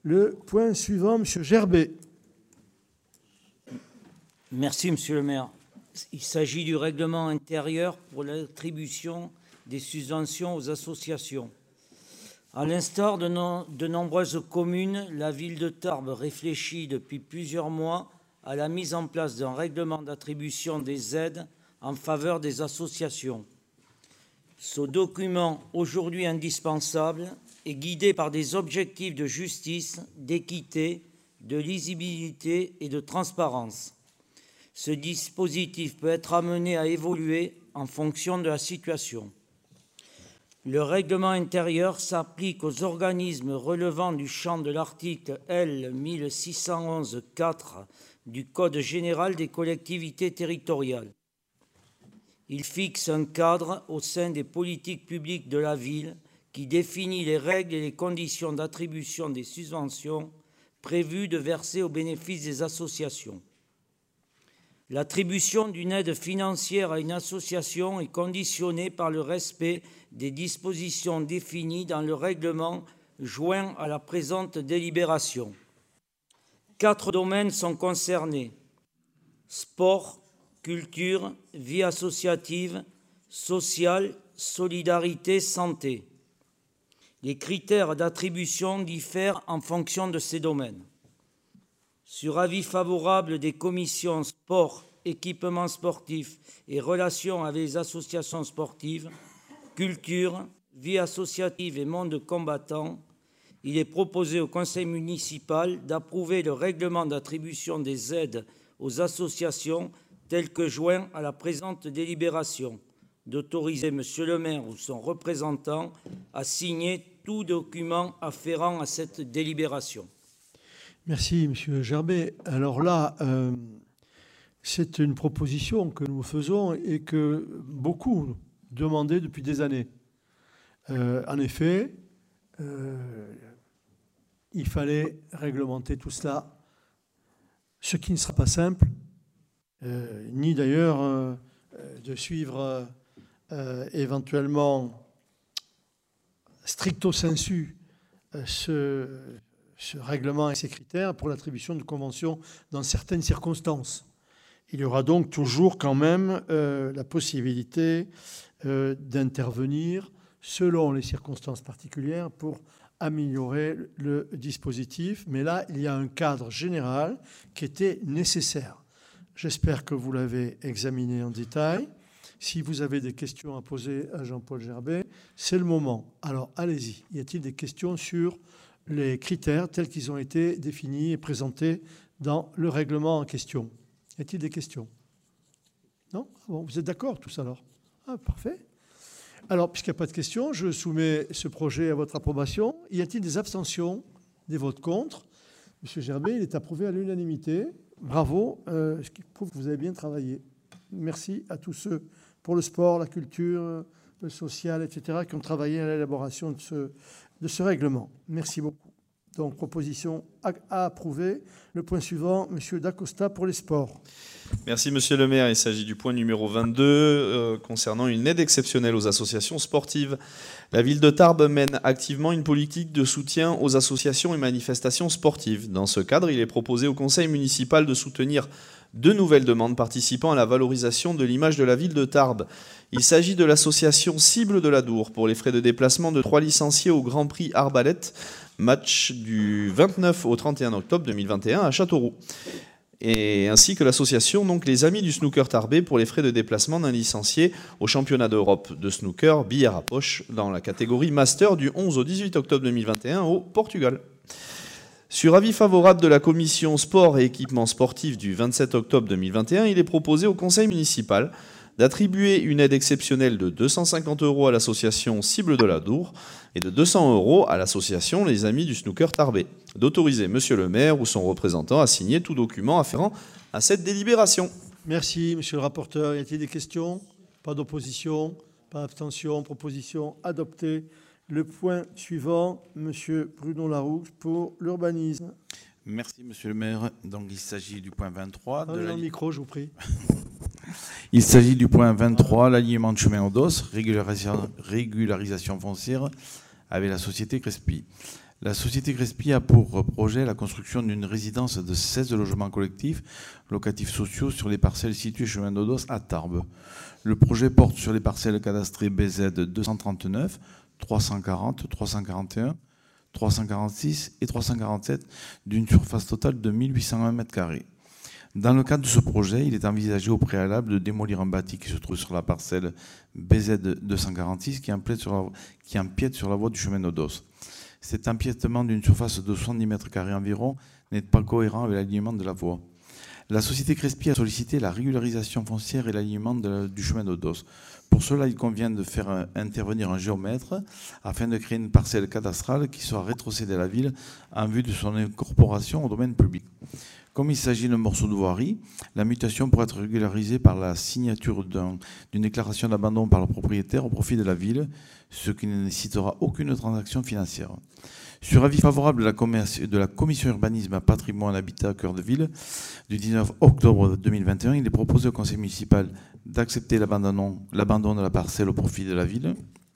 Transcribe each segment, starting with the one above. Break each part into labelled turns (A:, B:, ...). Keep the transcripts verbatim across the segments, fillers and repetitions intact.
A: Le point suivant, M. Gerbet.
B: Merci, Monsieur le maire. Il s'agit du règlement intérieur pour l'attribution des subventions aux associations. À l'instar de, no de nombreuses communes, la ville de Tarbes réfléchit depuis plusieurs mois à la mise en place d'un règlement d'attribution des aides en faveur des associations. Ce document, aujourd'hui indispensable, est guidé par des objectifs de justice, d'équité, de lisibilité et de transparence. Ce dispositif peut être amené à évoluer en fonction de la situation. Le règlement intérieur s'applique aux organismes relevant du champ de l'article L mille six cent onze quatre du Code général des collectivités territoriales. Il fixe un cadre au sein des politiques publiques de la ville qui définit les règles et les conditions d'attribution des subventions prévues de verser au bénéfice des associations. L'attribution d'une aide financière à une association est conditionnée par le respect des dispositions définies dans le règlement joint à la présente délibération. Quatre domaines sont concernés: sport, culture, vie associative, sociale, solidarité, santé. Les critères d'attribution diffèrent en fonction de ces domaines. Sur avis favorable des commissions sport, équipement sportif et relations avec les associations sportives, culture, vie associative et monde combattant, il est proposé au conseil municipal d'approuver le règlement d'attribution des aides aux associations tel que joint à la présente délibération, d'autoriser Monsieur le maire ou son représentant à signer tout document afférent à cette délibération.
A: Merci, Monsieur Gerbet. Alors là, euh, c'est une proposition que nous faisons et que beaucoup demandaient depuis des années. Euh, en effet, euh, il fallait réglementer tout cela, ce qui ne sera pas simple, euh, ni d'ailleurs euh, de suivre euh, éventuellement stricto sensu euh, ce... ce règlement et ses critères pour l'attribution de conventions dans certaines circonstances. Il y aura donc toujours quand même euh, la possibilité euh, d'intervenir selon les circonstances particulières pour améliorer le dispositif. Mais là, il y a un cadre général qui était nécessaire. J'espère que vous l'avez examiné en détail. Si vous avez des questions à poser à Jean-Paul Gerbet, c'est le moment. Alors, allez-y. Y a-t-il des questions sur les critères tels qu'ils ont été définis et présentés dans le règlement en question? Y a-t-il des questions? Non? Bon, vous êtes d'accord tous alors? Ah, parfait. Alors, puisqu'il n'y a pas de questions, je soumets ce projet à votre approbation. Y a-t-il des abstentions, des votes contre? Monsieur Gerbet, il est approuvé à l'unanimité. Bravo, euh, ce qui prouve que vous avez bien travaillé. Merci à tous ceux pour le sport, la culture, le social, et cetera, qui ont travaillé à l'élaboration de ce, de ce règlement. Merci beaucoup. Donc, proposition à, à approuver. Le point suivant, Monsieur Dacosta pour les sports.
C: Merci, Monsieur le maire. Il s'agit du point numéro vingt-deux euh, concernant une aide exceptionnelle aux associations sportives. La ville de Tarbes mène activement une politique de soutien aux associations et manifestations sportives. Dans ce cadre, il est proposé au conseil municipal de soutenir deux nouvelles demandes participant à la valorisation de l'image de la ville de Tarbes. Il s'agit de l'association Cible de la Dour pour les frais de déplacement de trois licenciés au Grand Prix Arbalète, match du vingt-neuf au trente et un octobre deux mille vingt et un à Châteauroux. Et ainsi que l'association donc les Amis du Snooker Tarbais pour les frais de déplacement d'un licencié au championnat d'Europe de snooker billard à poche dans la catégorie Master du onze au dix-huit octobre deux mille vingt et un au Portugal. Sur avis favorable de la commission sport et équipement sportif du vingt-sept octobre deux mille vingt et un, il est proposé au conseil municipal d'attribuer une aide exceptionnelle de deux cent cinquante euros à l'association Cible de la Dour et de deux cents euros à l'association Les Amis du Snooker Tarbais, d'autoriser Monsieur le maire ou son représentant à signer tout document afférent à cette délibération.
A: Merci, Monsieur le rapporteur. Y a-t-il des questions? Pas d'opposition, pas d'abstention, proposition adoptée. Le point suivant, Monsieur Bruno Laroux pour l'urbanisme.
D: Merci, Monsieur le maire. Donc, il s'agit du point vingt-trois.
A: Parlez dans le micro, je vous prie.
D: Il s'agit du point vingt-trois, l'alignement de chemin au dos, régularisation, régularisation foncière avec la société Crespi. La société Crespi a pour projet la construction d'une résidence de seize logements collectifs locatifs sociaux sur les parcelles situées chemin d'Odos à Tarbes. Le projet porte sur les parcelles cadastrées B Z deux cent trente-neuf, trois cent quarante, trois cent quarante et un, trois cent quarante-six et trois cent quarante-sept d'une surface totale de mille huit cent un mètres carrés. Dans le cadre de ce projet, il est envisagé au préalable de démolir un bâti qui se trouve sur la parcelle B Z deux cent quarante-six qui empiète sur la, qui empiète sur la voie du chemin d'Odos. Cet empiètement d'une surface de soixante-dix mètres carrés environ n'est pas cohérent avec l'alignement de la voie. La société Crespi a sollicité la régularisation foncière et l'alignement du chemin d'Odos. Pour cela, il convient de faire intervenir un géomètre afin de créer une parcelle cadastrale qui sera rétrocédée à la ville en vue de son incorporation au domaine public. Comme il s'agit d'un morceau de voirie, la mutation pourrait être régularisée par la signature d'un, d'une déclaration d'abandon par le propriétaire au profit de la ville, ce qui ne nécessitera aucune transaction financière. Sur avis favorable de la, commerce, de la Commission urbanisme, patrimoine, habitat, cœur de ville, du dix-neuf octobre deux mille vingt et un, il est proposé au conseil municipal d'accepter l'abandon, l'abandon de la parcelle au profit de la ville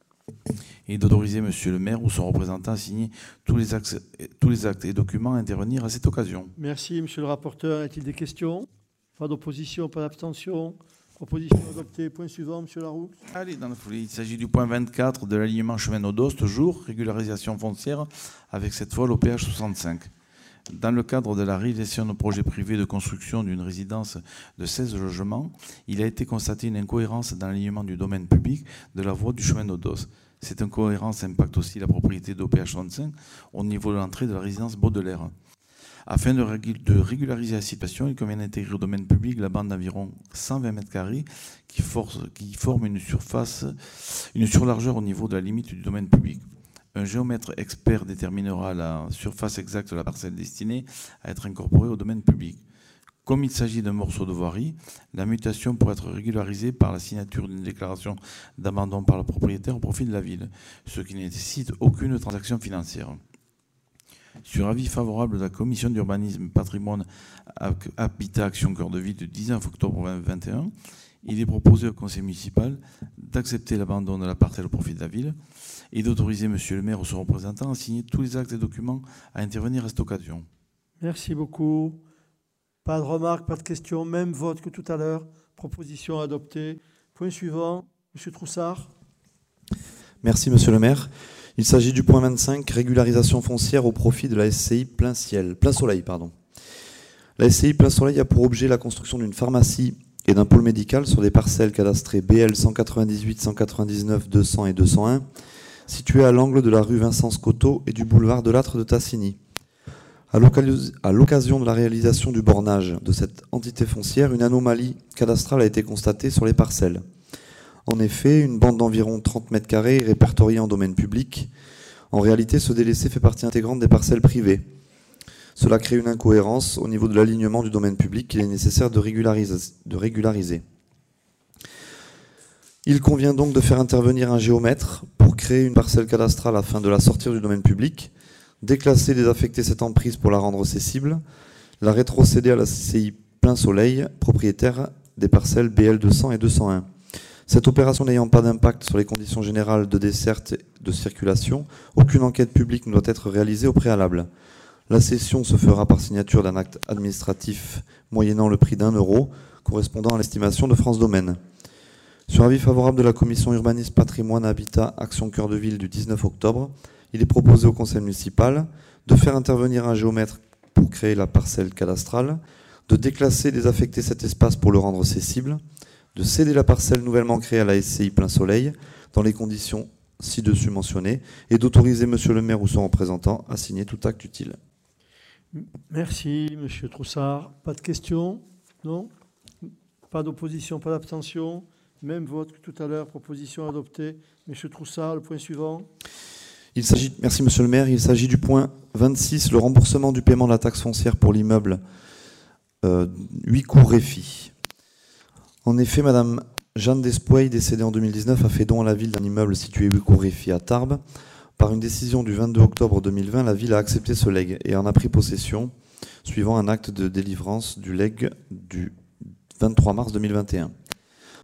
D: et d'autoriser monsieur le maire ou son représentant à signer tous les, actes, tous les actes et documents à intervenir à cette occasion.
A: Merci, monsieur le rapporteur. Y a-t-il des questions? Pas d'opposition, pas d'abstention. Proposition adoptée. Point suivant, monsieur Laroux.
D: Allez, dans la foulée, il s'agit du point vingt-quatre de l'alignement chemin d'Odos, toujours, régularisation foncière, avec cette fois l'O P H soixante-cinq. Dans le cadre de la réalisation d'un projet privé de construction d'une résidence de seize logements, il a été constaté une incohérence dans l'alignement du domaine public de la voie du chemin d'Odos. Cette incohérence impacte aussi la propriété d'O P H soixante-cinq au niveau de l'entrée de la résidence Baudelaire. Afin de régulariser la situation, il convient d'intégrer au domaine public la bande d'environ cent vingt mètres carrés qui, force, qui forme une surface, une surlargeur au niveau de la limite du domaine public. Un géomètre expert déterminera la surface exacte de la parcelle destinée à être incorporée au domaine public. Comme il s'agit d'un morceau de voirie, la mutation pourrait être régularisée par la signature d'une déclaration d'abandon par le propriétaire au profit de la ville, ce qui ne nécessite aucune transaction financière. Sur avis favorable de la Commission d'urbanisme, patrimoine, habitat, action, cœur de ville du dix-neuf octobre deux mille vingt et un, il est proposé au conseil municipal d'accepter l'abandon de la parcelle au profit de la ville et d'autoriser monsieur le maire ou son représentant à signer tous les actes et documents à intervenir à cette occasion.
A: Merci beaucoup. Pas de remarques, pas de questions. Même vote que tout à l'heure. Proposition adoptée. Point suivant, monsieur Troussard.
E: Merci, monsieur le maire. Il s'agit du point vingt-cinq, régularisation foncière au profit de la S C I Plein Ciel, Plein Soleil. Pardon. La S C I Plein Soleil a pour objet la construction d'une pharmacie et d'un pôle médical sur des parcelles cadastrées B L cent quatre-vingt-dix-huit, cent quatre-vingt-dix-neuf, deux cents et deux cent un, situées à l'angle de la rue Vincent-Scotto et du boulevard de l'Âtre de Tassigny. À l'occasion de la réalisation du bornage de cette entité foncière, une anomalie cadastrale a été constatée sur les parcelles. En effet, une bande d'environ trente mètres carrés est répertoriée en domaine public. En réalité, ce délaissé fait partie intégrante des parcelles privées. Cela crée une incohérence au niveau de l'alignement du domaine public qu'il est nécessaire de régulariser, de régulariser. Il convient donc de faire intervenir un géomètre pour créer une parcelle cadastrale afin de la sortir du domaine public, déclasser, désaffecter cette emprise pour la rendre cessible, la rétrocéder à la C C I Plein Soleil, propriétaire des parcelles B L deux cents et deux cent un. Cette opération n'ayant pas d'impact sur les conditions générales de desserte et de circulation, aucune enquête publique ne doit être réalisée au préalable. La cession se fera par signature d'un acte administratif moyennant le prix d'un euro, correspondant à l'estimation de France Domaine. Sur avis favorable de la Commission urbanisme, patrimoine, habitat, action cœur de ville du dix-neuf octobre, il est proposé au conseil municipal de faire intervenir un géomètre pour créer la parcelle cadastrale, de déclasser et désaffecter cet espace pour le rendre cessible, de céder la parcelle nouvellement créée à la S C I Plein Soleil dans les conditions ci-dessus mentionnées et d'autoriser monsieur le maire ou son représentant à signer tout acte utile.
A: Merci, monsieur Troussard. Pas de questions? Non? Pas d'opposition, pas d'abstention? Même vote que tout à l'heure. Proposition adoptée. Monsieur Troussard, le point suivant.
E: Il s'agit, merci monsieur le maire, il s'agit du point vingt-six, le remboursement du paiement de la taxe foncière pour l'immeuble euh, huit cours Réfi. En effet, madame Jeanne Despouey, décédée en deux mille dix-neuf, a fait don à la ville d'un immeuble situé huit cours Réfi à Tarbes. Par une décision du vingt-deux octobre deux mille vingt, la ville a accepté ce legs et en a pris possession, suivant un acte de délivrance du legs du vingt-trois mars deux mille vingt et un.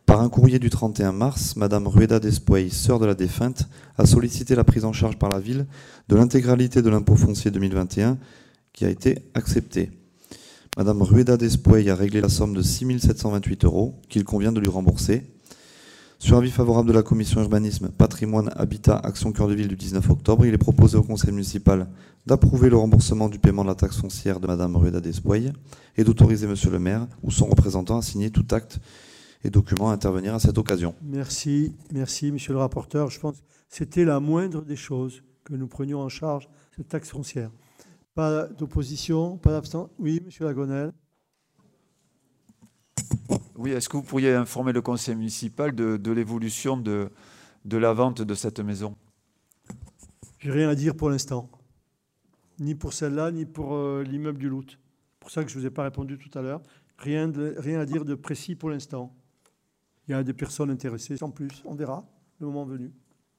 E: Par un courrier du trente et un mars, Madame Rueda Despuey, sœur de la défunte, a sollicité la prise en charge par la ville de l'intégralité de l'impôt foncier deux mille vingt et un qui a été acceptée. Madame Rueda Despuey a réglé la somme de six mille sept cent vingt-huit euros qu'il convient de lui rembourser. Sur avis favorable de la commission urbanisme, patrimoine, habitat, action cœur de ville du dix-neuf octobre, il est proposé au conseil municipal d'approuver le remboursement du paiement de la taxe foncière de Madame Rueda Despuey et d'autoriser monsieur le maire ou son représentant à signer tout acte et document à intervenir à cette occasion.
A: Merci, merci monsieur le rapporteur. Je pense que c'était la moindre des choses que nous prenions en charge cette taxe foncière. Pas d'opposition, pas d'abstention. Oui, monsieur Lagonel.
F: Oui, est-ce que vous pourriez informer le conseil municipal de, de l'évolution de, de la vente de cette maison?
A: J'ai rien à dire pour l'instant. Ni pour celle-là, ni pour euh, l'immeuble du Lout. C'est pour ça que je ne vous ai pas répondu tout à l'heure. Rien, de, rien à dire de précis pour l'instant. Il y a des personnes intéressées, sans plus. On verra le moment venu.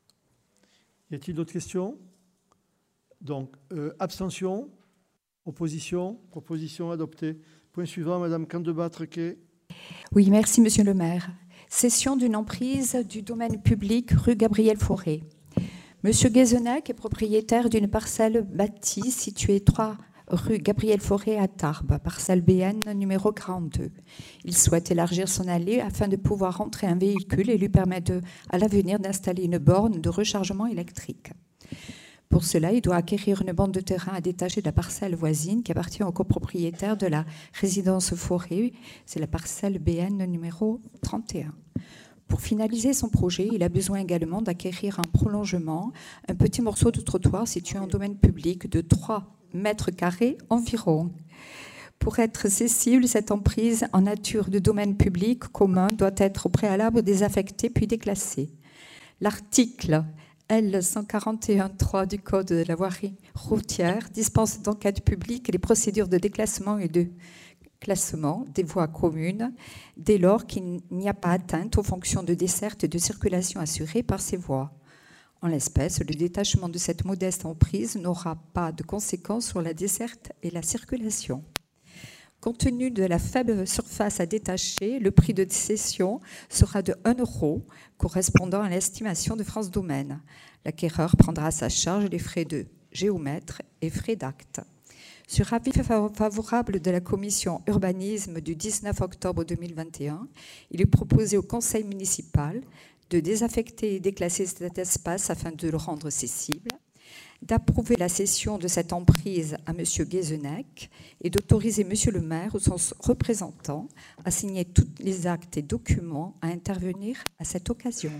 A: Y a-t-il d'autres questions? Donc, euh, abstention, opposition, proposition adoptée. Point suivant, Madame Candebat-Trequet.
G: Oui, merci, Monsieur le maire. Cession d'une emprise du domaine public rue Gabriel Fauré. Monsieur Guézenac est propriétaire d'une parcelle bâtie située trois rue Gabriel Fauré à Tarbes, parcelle B N numéro quarante-deux. Il souhaite élargir son allée afin de pouvoir rentrer un véhicule et lui permettre de, à l'avenir d'installer une borne de rechargement électrique. Pour cela, il doit acquérir une bande de terrain à détacher de la parcelle voisine qui appartient au copropriétaire de la résidence Forêt. C'est la parcelle B N numéro trente et un. Pour finaliser son projet, il a besoin également d'acquérir un prolongement, un petit morceau de trottoir situé en domaine public de trois mètres carrés environ. Pour être cessible, cette emprise en nature de domaine public commun doit être au préalable désaffectée puis déclassée. L'article L cent quarante et un tiret trois du Code de la voirie routière dispense d'enquête publique les procédures de déclassement et de classement des voies communes dès lors qu'il n'y a pas atteinte aux fonctions de desserte et de circulation assurées par ces voies. En l'espèce, le détachement de cette modeste emprise n'aura pas de conséquences sur la desserte et la circulation. Compte tenu de la faible surface à détacher, le prix de cession sera de un euro, correspondant à l'estimation de France Domaine. L'acquéreur prendra à sa charge les frais de géomètre et frais d'acte. Sur avis favorable de la commission urbanisme du dix-neuf octobre deux mille vingt et un, il est proposé au conseil municipal de désaffecter et déclasser cet espace afin de le rendre cessible, d'approuver la cession de cette emprise à M. Guézenac et d'autoriser M. le maire ou son représentant à signer tous les actes et documents à intervenir à cette occasion.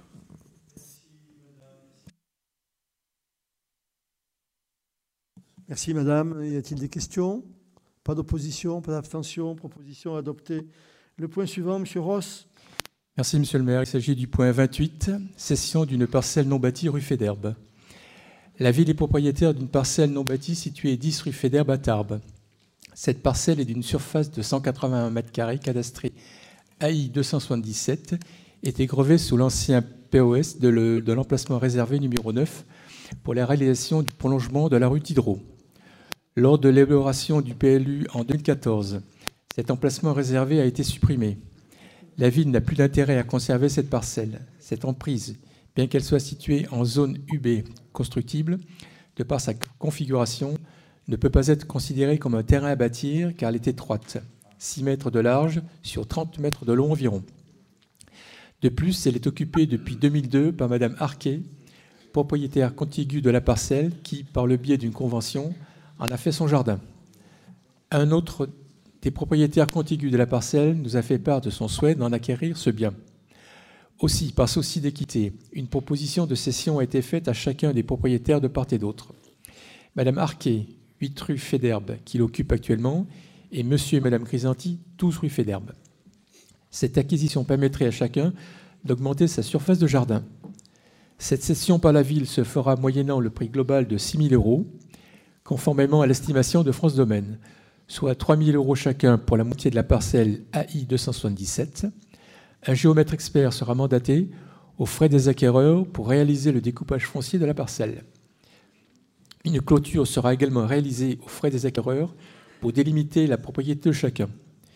A: Merci, Madame. Y a-t-il des questions? Pas d'opposition, pas d'abstention, proposition adoptée. Le point suivant, M. Ross.
H: Merci, Monsieur le maire. Il s'agit du point vingt-huit, cession d'une parcelle non bâtie rue Fédherbe. La ville est propriétaire d'une parcelle non bâtie située dix rue Fédherbe à Tarbes. Cette parcelle est d'une surface de cent quatre-vingt-un mètres carrés cadastrée A I deux cent soixante-dix-sept, était grevée sous l'ancien P O S de, le, de l'emplacement réservé numéro neuf pour la réalisation du prolongement de la rue Diderot. Lors de l'élaboration du P L U en deux mille quatorze, cet emplacement réservé a été supprimé. La ville n'a plus d'intérêt à conserver cette parcelle. Cette emprise, bien qu'elle soit située en zone U B constructible, de par sa configuration, ne peut pas être considérée comme un terrain à bâtir car elle est étroite, six mètres de large sur trente mètres de long environ. De plus, elle est occupée depuis deux mille deux par Madame Arquet, propriétaire contiguë de la parcelle qui, par le biais d'une convention, en a fait son jardin. Un autre des propriétaires contigus de la parcelle nous a fait part de son souhait d'en acquérir ce bien. Aussi, par souci d'équité, une proposition de cession a été faite à chacun des propriétaires de part et d'autre. Madame Arquet, huit rue Fédherbe, qui l'occupe actuellement, et Monsieur et Madame Crisanti, douze rue Fédherbe. Cette acquisition permettrait à chacun d'augmenter sa surface de jardin. Cette cession par la ville se fera moyennant le prix global de six mille euros, conformément à l'estimation de France Domaine, soit trois mille euros chacun pour la moitié de la parcelle A I deux cent soixante-dix-sept. Un géomètre expert sera mandaté aux frais des acquéreurs pour réaliser le découpage foncier de la parcelle. Une clôture sera également réalisée aux frais des acquéreurs pour délimiter la propriété de chacun.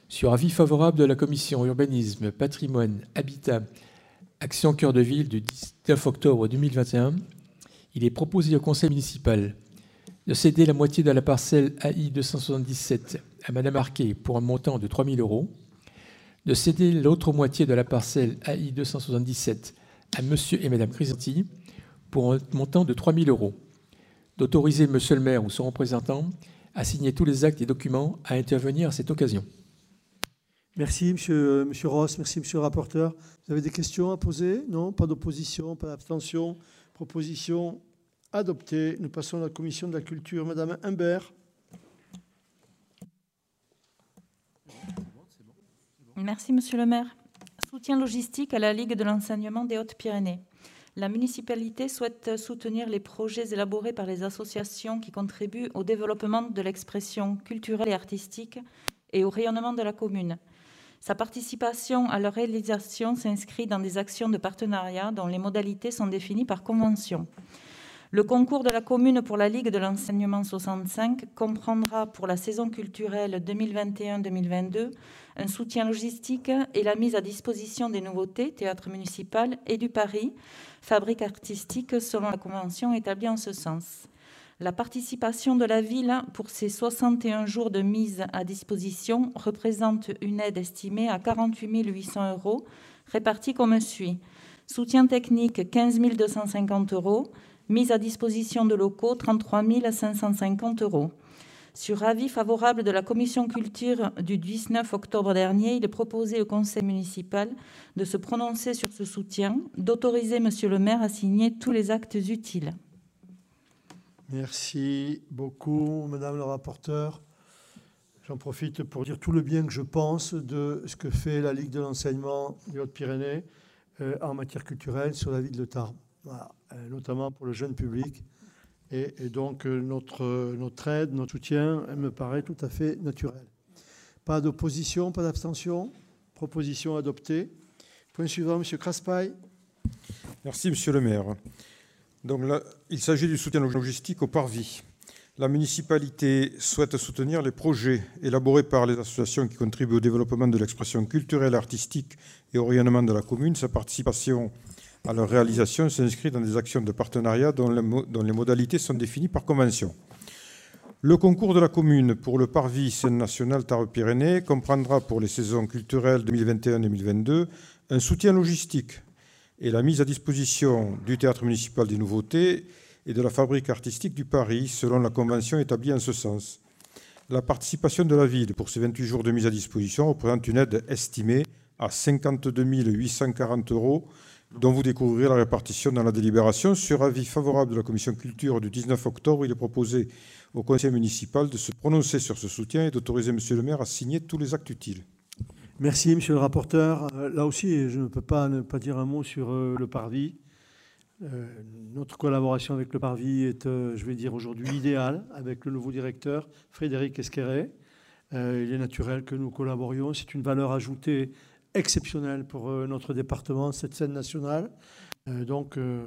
H: Sur avis favorable de la Commission Urbanisme, Patrimoine, Habitat, Action Cœur de Ville du dix-neuf octobre deux mille vingt et un, il est proposé au Conseil municipal de céder la moitié de la parcelle A I deux cent soixante-dix-sept à Madame Arquet pour un montant de trois mille euros, de céder l'autre moitié de la parcelle A I deux cent soixante-dix-sept à Monsieur et Madame Crisanti pour un montant de trois mille euros, d'autoriser Monsieur le maire ou son représentant à signer tous les actes et documents à intervenir à cette occasion.
A: Merci, monsieur, monsieur Ross. Merci, monsieur le rapporteur. Vous avez des questions à poser? Non? Pas d'opposition, pas d'abstention. Proposition adoptée. Nous passons à la commission de la culture. Madame Imbert.
I: Merci, monsieur le maire. Soutien logistique à la Ligue de l'enseignement des Hautes-Pyrénées. La municipalité souhaite soutenir les projets élaborés par les associations qui contribuent au développement de l'expression culturelle et artistique et au rayonnement de la commune. Sa participation à leur réalisation s'inscrit dans des actions de partenariat dont les modalités sont définies par convention. Le concours de la commune pour la Ligue de l'enseignement soixante-cinq comprendra pour la saison culturelle deux mille vingt et un deux mille vingt-deux un soutien logistique et la mise à disposition des nouveautés, théâtre municipal et du Paris, fabrique artistique selon la convention établie en ce sens. La participation de la ville pour ces soixante et un jours de mise à disposition représente une aide estimée à quarante-huit mille huit cents euros, répartie comme suit. Soutien technique, quinze mille deux cent cinquante euros. Mise à disposition de locaux, trente-trois mille cinq cent cinquante euros. Sur avis favorable de la Commission culture du dix-neuf octobre dernier, il est proposé au Conseil municipal de se prononcer sur ce soutien, d'autoriser Monsieur le maire à signer tous les actes utiles.
A: Merci beaucoup, Madame la rapporteure. J'en profite pour dire tout le bien que je pense de ce que fait la Ligue de l'enseignement des Hautes-Pyrénées euh, en matière culturelle sur la ville de Tarbes, voilà, euh, notamment pour le jeune public. Et, et donc, euh, notre, notre aide, notre soutien, elle me paraît tout à fait naturel. Pas d'opposition, pas d'abstention. Proposition adoptée. Point suivant, Monsieur Craspail.
J: Merci, Monsieur le maire. Donc là, il s'agit du soutien logistique au parvis. La municipalité souhaite soutenir les projets élaborés par les associations qui contribuent au développement de l'expression culturelle, artistique et au rayonnement de la commune. Sa participation à leur réalisation s'inscrit dans des actions de partenariat dont les, dont les modalités sont définies par convention. Le concours de la commune pour le parvis scène nationale Tarbes-Pyrénées comprendra pour les saisons culturelles deux mille vingt et un deux mille vingt-deux un soutien logistique et la mise à disposition du théâtre municipal des nouveautés et de la fabrique artistique du Paris, selon la convention établie en ce sens. La participation de la ville pour ces vingt-huit jours de mise à disposition représente une aide estimée à cinquante-deux mille huit cent quarante euros, dont vous découvrirez la répartition dans la délibération. Sur avis favorable de la Commission culture du dix-neuf octobre, il est proposé au Conseil municipal de se prononcer sur ce soutien et d'autoriser Monsieur le maire à signer tous les actes utiles.
A: Merci, Monsieur le rapporteur. Euh, là aussi, je ne peux pas ne pas dire un mot sur euh, le Parvis. Euh, notre collaboration avec le Parvis est, euh, je vais dire aujourd'hui, idéale avec le nouveau directeur, Frédéric Esquerret. Euh, il est naturel que nous collaborions. C'est une valeur ajoutée exceptionnelle pour euh, notre département, cette scène nationale. Euh, donc, euh,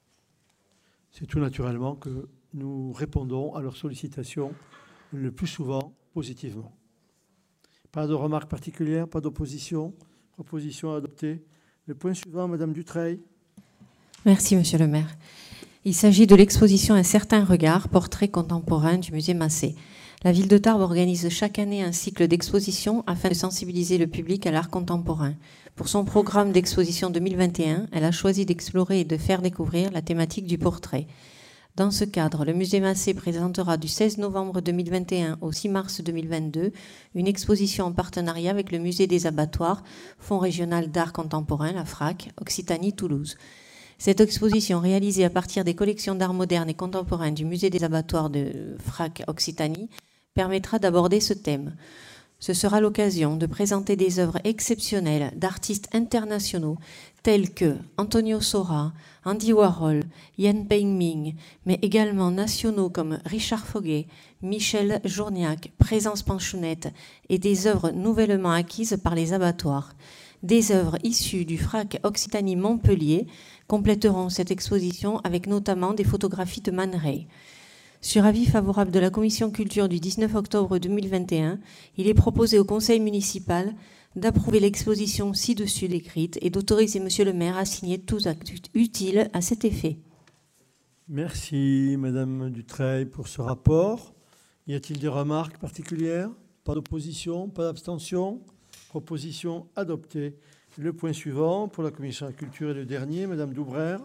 A: c'est tout naturellement que nous répondons à leurs sollicitations le plus souvent positivement. Pas de remarques particulières, pas d'opposition. Proposition adoptée. Le point suivant, Madame Dutreil.
K: Merci, Monsieur le maire. Il s'agit de l'exposition Un certain regard, portrait contemporain du musée Massé. La ville de Tarbes organise chaque année un cycle d'exposition afin de sensibiliser le public à l'art contemporain. Pour son programme d'exposition deux mille vingt et un, elle a choisi d'explorer et de faire découvrir la thématique du portrait. Dans ce cadre, le musée Massé présentera du seize novembre deux mille vingt et un au six mars deux mille vingt-deux une exposition en partenariat avec le musée des abattoirs, Fonds régional d'art contemporain, la F R A C, Occitanie-Toulouse. Cette exposition, réalisée à partir des collections d'art moderne et contemporain du musée des abattoirs de F R A C Occitanie, permettra d'aborder ce thème. Ce sera l'occasion de présenter des œuvres exceptionnelles d'artistes internationaux tels que Antonio Sora, Andy Warhol, Yan Pengming, mais également nationaux comme Richard Foguet, Michel Journiac, Présence Panchounette et des œuvres nouvellement acquises par les abattoirs. Des œuvres issues du F R A C Occitanie Montpellier compléteront cette exposition avec notamment des photographies de Man Ray. Sur avis favorable de la Commission culture du dix-neuf octobre deux mille vingt et un, il est proposé au Conseil municipal d'approuver l'exposition ci-dessus décrite et d'autoriser Monsieur le maire à signer tous actes utiles à cet effet.
A: Merci Madame Dutreil pour ce rapport. Y a-t-il des remarques particulières? Pas d'opposition, pas d'abstention. Proposition adoptée. Le point suivant pour la Commission de la culture est le dernier. Madame Doubrère.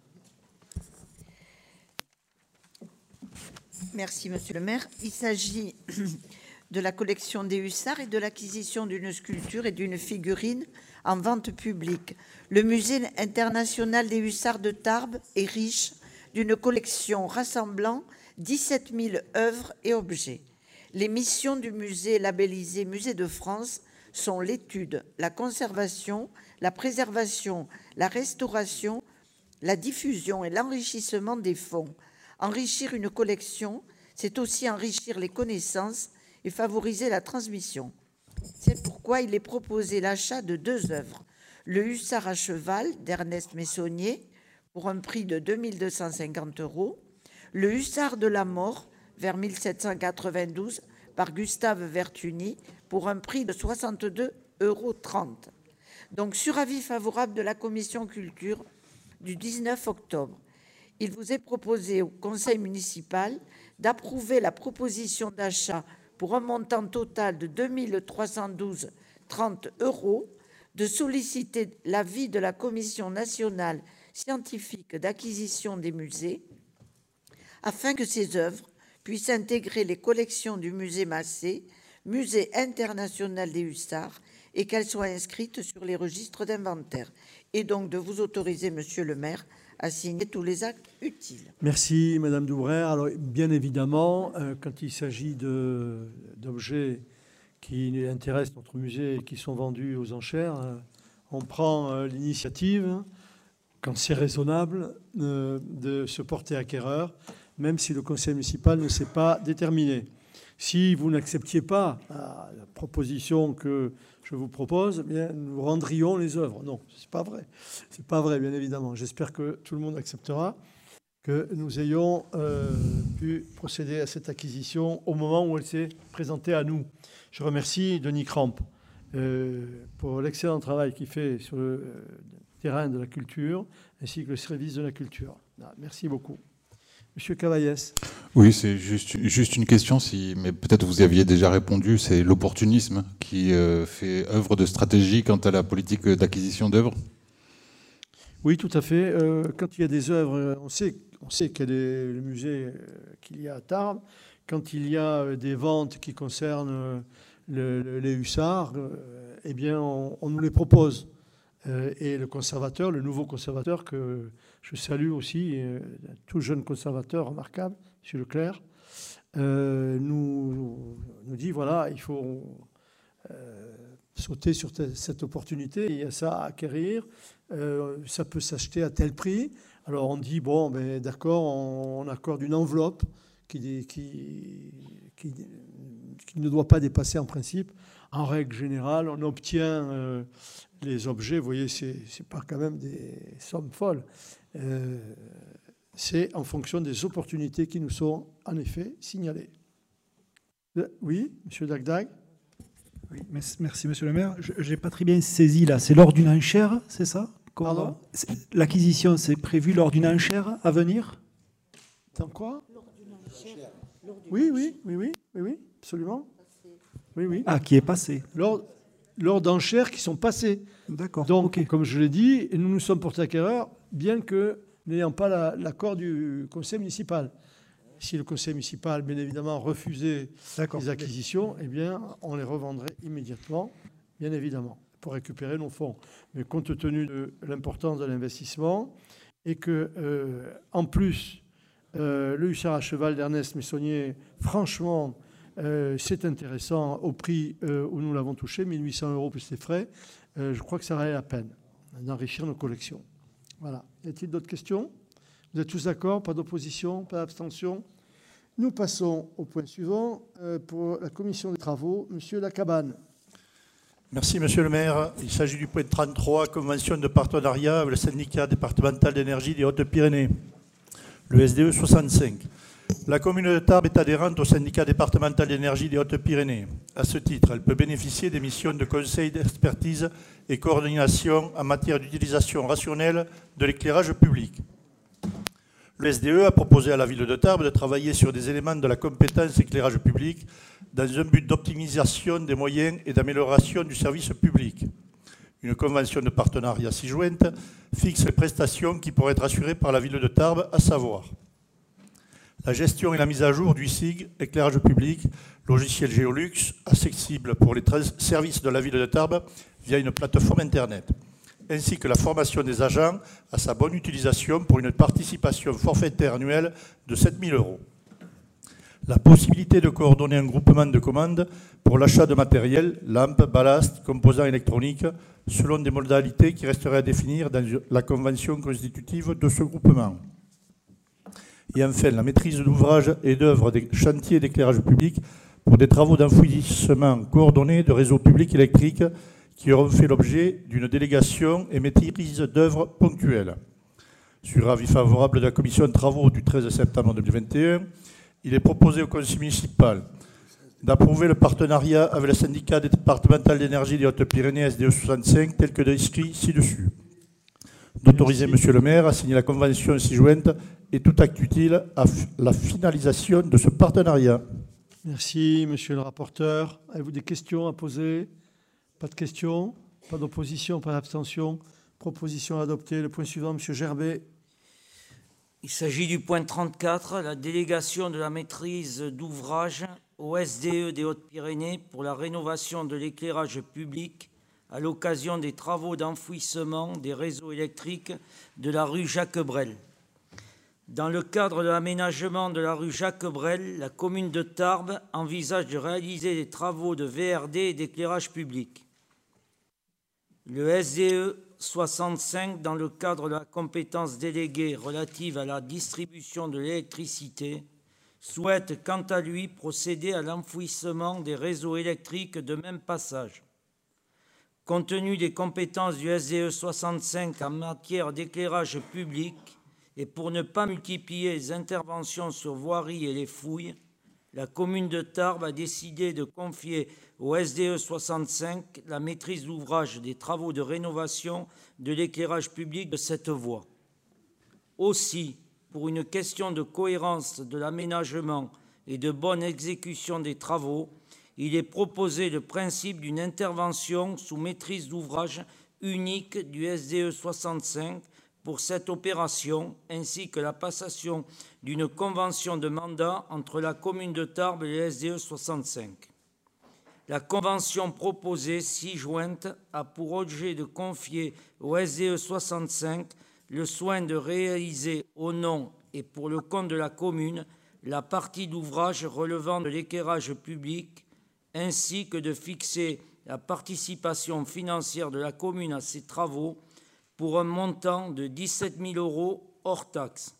L: Merci Monsieur le maire. Il s'agit de la collection des hussards et de l'acquisition d'une sculpture et d'une figurine en vente publique. Le Musée international des hussards de Tarbes est riche d'une collection rassemblant dix-sept mille œuvres et objets. Les missions du musée labellisé Musée de France sont l'étude, la conservation, la préservation, la restauration, la diffusion et l'enrichissement des fonds. Enrichir une collection, c'est aussi enrichir les connaissances et favoriser la transmission. C'est pourquoi il est proposé l'achat de deux œuvres. Le Hussard à cheval d'Ernest Messonnier pour un prix de deux mille deux cent cinquante euros. Le Hussard de la mort vers mille sept cent quatre-vingt-douze par Gustave Vertuni pour un prix de soixante-deux euros trente. Donc sur avis favorable de la Commission culture du dix-neuf octobre. Il vous est proposé au Conseil municipal d'approuver la proposition d'achat pour un montant total de deux mille trois cent douze virgule trente euros, de solliciter l'avis de la Commission nationale scientifique d'acquisition des musées, afin que ces œuvres puissent intégrer les collections du musée Massé, Musée international des hussards, et qu'elles soient inscrites sur les registres d'inventaire. Et donc de vous autoriser, Monsieur le maire, à signer tous les actes utiles.
A: Merci Madame Doubrère. Alors bien évidemment, euh, quand il s'agit d'objets qui intéressent notre musée et qui sont vendus aux enchères, euh, on prend euh, l'initiative, quand c'est raisonnable, euh, de se porter acquéreur, même si le conseil municipal ne s'est pas déterminé. Si vous n'acceptiez pas la proposition que je vous propose, eh bien, nous rendrions les œuvres. Non, c'est pas vrai. C'est pas vrai, bien évidemment. J'espère que tout le monde acceptera que nous ayons euh, pu procéder à cette acquisition au moment où elle s'est présentée à nous. Je remercie Denis Cramp euh, pour l'excellent travail qu'il fait sur le euh, terrain de la culture, ainsi que le service de la culture. Ah, merci beaucoup. Monsieur Cavaillès.
M: Oui, c'est juste, juste une question, si, mais peut-être vous y aviez déjà répondu, c'est l'opportunisme qui euh, fait œuvre de stratégie quant à la politique d'acquisition d'œuvres?
A: Oui, tout à fait. Euh, quand il y a des œuvres, on sait, on sait quel est le musée qu'il y a à Tarbes. Quand il y a des ventes qui concernent le, le, les hussards, euh, eh bien, on, on nous les propose. Euh, et le conservateur, le nouveau conservateur que je salue aussi, euh, un tout jeune conservateur remarquable, M. Leclerc, euh, nous, nous dit, voilà, il faut euh, sauter sur cette opportunité, il y a ça à acquérir, euh, ça peut s'acheter à tel prix. Alors on dit, bon, ben, d'accord, on, on accorde une enveloppe qui, qui, qui, qui ne doit pas dépasser en principe. En règle générale, on obtient euh, les objets, vous voyez, c'est c'est pas quand même des sommes folles. Euh, c'est en fonction des opportunités qui nous sont en effet signalées. Oui, Monsieur Dagdag.
N: Oui, merci Monsieur le maire. Je n'ai pas très bien saisi là. C'est lors d'une enchère, c'est ça?
A: Pardon?
N: L'acquisition, c'est prévu lors d'une enchère à venir?
A: Dans quoi? Oui, oui, oui, oui, oui, oui, absolument. Oui, oui.
N: Ah, qui est passé.
A: Lors, lors d'enchères qui sont passées.
N: D'accord.
A: Donc,
N: okay.
A: Comme je l'ai dit, nous nous sommes portés acquéreurs, bien que n'ayant pas la, l'accord du conseil municipal. Si le conseil municipal, bien évidemment, refusait les acquisitions, eh bien, on les revendrait immédiatement, bien évidemment, pour récupérer nos fonds. Mais compte tenu de l'importance de l'investissement et que, euh, en plus, euh, le hussard à cheval d'Ernest Messonnier, franchement, Euh, c'est intéressant au prix euh, où nous l'avons touché, mille huit cents euros plus les frais. Euh, je crois que ça valait la peine d'enrichir nos collections. Voilà. Y a-t-il d'autres questions? Vous êtes tous d'accord? Pas d'opposition? Pas d'abstention? Nous passons au point suivant euh, pour la commission des travaux. Monsieur Lacabane.
O: Merci, Monsieur le maire. Il s'agit du point trente-trois, convention de partenariat avec le syndicat départemental d'énergie des Hautes-Pyrénées, le S D E soixante-cinq. La commune de Tarbes est adhérente au syndicat départemental d'énergie des Hautes-Pyrénées. À ce titre, elle peut bénéficier des missions de conseil, d'expertise et coordination en matière d'utilisation rationnelle de l'éclairage public. Le S D E a proposé à la ville de Tarbes de travailler sur des éléments de la compétence éclairage public dans un but d'optimisation des moyens et d'amélioration du service public. Une convention de partenariat ci-jointe fixe les prestations qui pourraient être assurées par la ville de Tarbes, à savoir la gestion et la mise à jour du S I G, éclairage public, logiciel Géolux, accessible pour les services de la ville de Tarbes via une plateforme Internet, ainsi que la formation des agents à sa bonne utilisation pour une participation forfaitaire annuelle de sept mille euros. La possibilité de coordonner un groupement de commandes pour l'achat de matériel, lampes, ballast, composants électroniques, selon des modalités qui resteraient à définir dans la convention constitutive de ce groupement. Et enfin, la maîtrise d'ouvrage et d'œuvre des chantiers d'éclairage public pour des travaux d'enfouissement coordonnés de réseaux publics électriques qui auront fait l'objet d'une délégation et maîtrise d'œuvre ponctuelle. Sur avis favorable de la commission de travaux du treize septembre deux mille vingt et un, il est proposé au conseil municipal d'approuver le partenariat avec le syndicat départemental d'énergie des Hautes-Pyrénées S D E soixante-cinq tel que décrit ci-dessus. D'autoriser Monsieur le maire à signer la convention ci-jointe et tout acte utile à la finalisation de ce partenariat.
A: Merci, Monsieur le rapporteur. Avez-vous des questions à poser? Pas de questions? Pas d'opposition? Pas d'abstention? Proposition adoptée. Le point suivant, Monsieur Gerbet.
B: Il s'agit du point trente-quatre, la délégation de la maîtrise d'ouvrage au S D E des Hautes-Pyrénées pour la rénovation de l'éclairage public à l'occasion des travaux d'enfouissement des réseaux électriques de la rue Jacques Brel. Dans le cadre de l'aménagement de la rue Jacques Brel, la commune de Tarbes envisage de réaliser des travaux de V R D et d'éclairage public. Le S D E soixante-cinq, dans le cadre de la compétence déléguée relative à la distribution de l'électricité, souhaite quant à lui procéder à l'enfouissement des réseaux électriques de même passage. Compte tenu des compétences du S D E soixante-cinq en matière d'éclairage public et pour ne pas multiplier les interventions sur voirie et les fouilles, la commune de Tarbes a décidé de confier au S D E soixante-cinq la maîtrise d'ouvrage des travaux de rénovation de l'éclairage public de cette voie. Aussi, pour une question de cohérence de l'aménagement et de bonne exécution des travaux, il est proposé le principe d'une intervention sous maîtrise d'ouvrage unique du S D E soixante-cinq pour cette opération, ainsi que la passation d'une convention de mandat entre la commune de Tarbes et le S D E soixante-cinq. La convention proposée ci-jointe a pour objet de confier au S D E soixante-cinq le soin de réaliser au nom et pour le compte de la commune la partie d'ouvrage relevant de l'éclairage public, ainsi que de fixer la participation financière de la commune à ces travaux pour un montant de dix-sept mille euros hors taxes.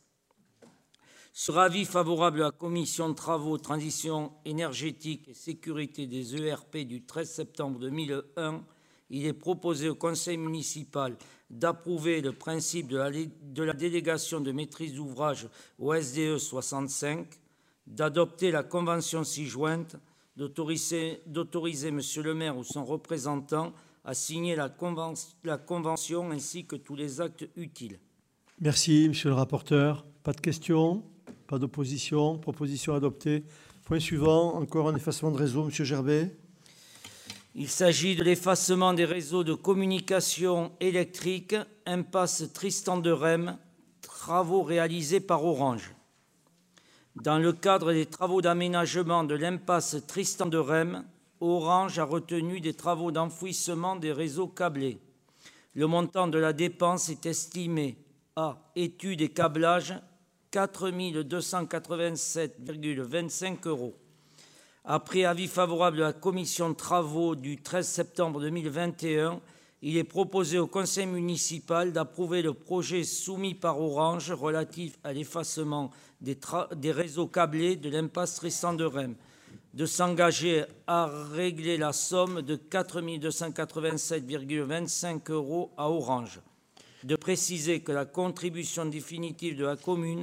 B: Sur avis favorable de la commission de travaux, transition énergétique et sécurité des E R P du treize septembre deux mille un, il est proposé au conseil municipal d'approuver le principe de la, de la délégation de maîtrise d'ouvrage au S D E soixante-cinq, d'adopter la convention ci-jointe, d'autoriser, d'autoriser Monsieur le maire ou son représentant à signer la, conven la convention ainsi que tous les actes utiles.
A: Merci, Monsieur le rapporteur. Pas de questions? Pas d'opposition? Proposition adoptée. Point suivant, encore un effacement de réseau, Monsieur Gerbet.
B: Il s'agit de l'effacement des réseaux de communication électrique, impasse Tristan de Rème, travaux réalisés par Orange. Dans le cadre des travaux d'aménagement de l'impasse Tristan de Rème, Orange a retenu des travaux d'enfouissement des réseaux câblés. Le montant de la dépense est estimé à études et câblages quatre mille deux cent quatre-vingt-sept virgule vingt-cinq euros. Après avis favorable de la commission de travaux du treize septembre deux mille vingt et un, il est proposé au conseil municipal d'approuver le projet soumis par Orange relatif à l'effacement des, des réseaux câblés de l'impasse Tristan de Rème, de s'engager à régler la somme de quatre mille deux cent quatre-vingt-sept virgule vingt-cinq euros à Orange, de préciser que la contribution définitive de la commune